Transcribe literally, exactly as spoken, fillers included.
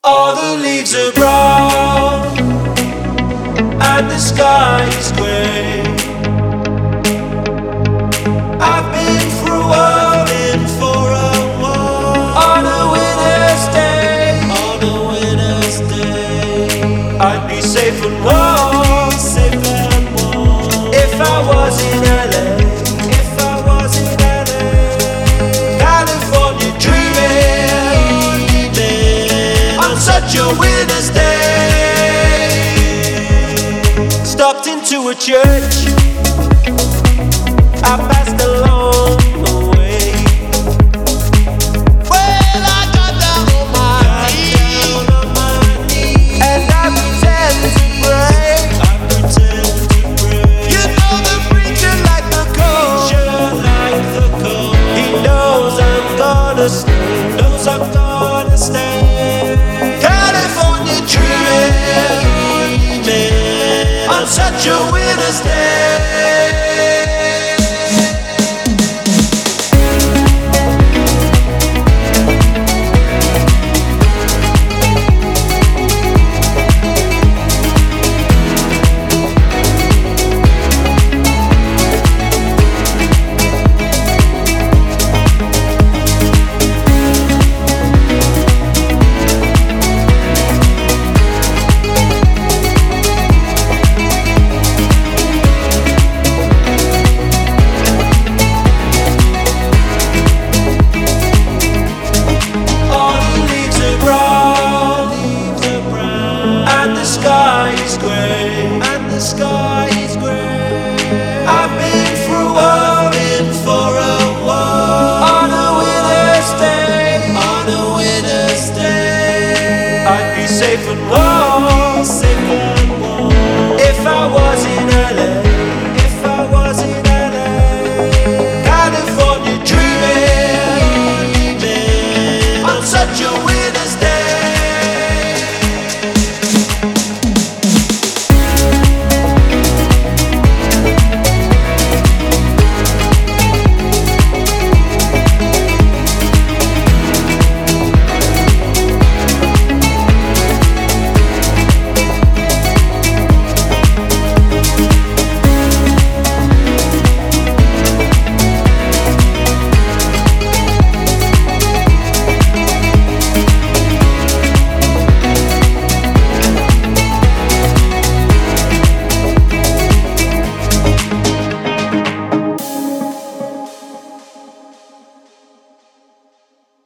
All the leaves are brown and the sky is grey. I've been through a been for a while. On a winter's day, on a winter's day, I'd be safe and warm, safe and warm if I was in L A. If I was in L A, California dreaming on such a winter's day. Stopped into a church, I passed along the way. Well, I got down on my knees and I pretend to pray. I pretend to pray. You know the preacher like the cold. Like the cold. He knows I'm gonna stay. Knows I'm gonna stay. California dreaming on such a winter's day. And the sky is grey. I've been through a bit for a while. On a winter's day, on a winter's day, I'd be safe and warm, safe and warm if I was in L A.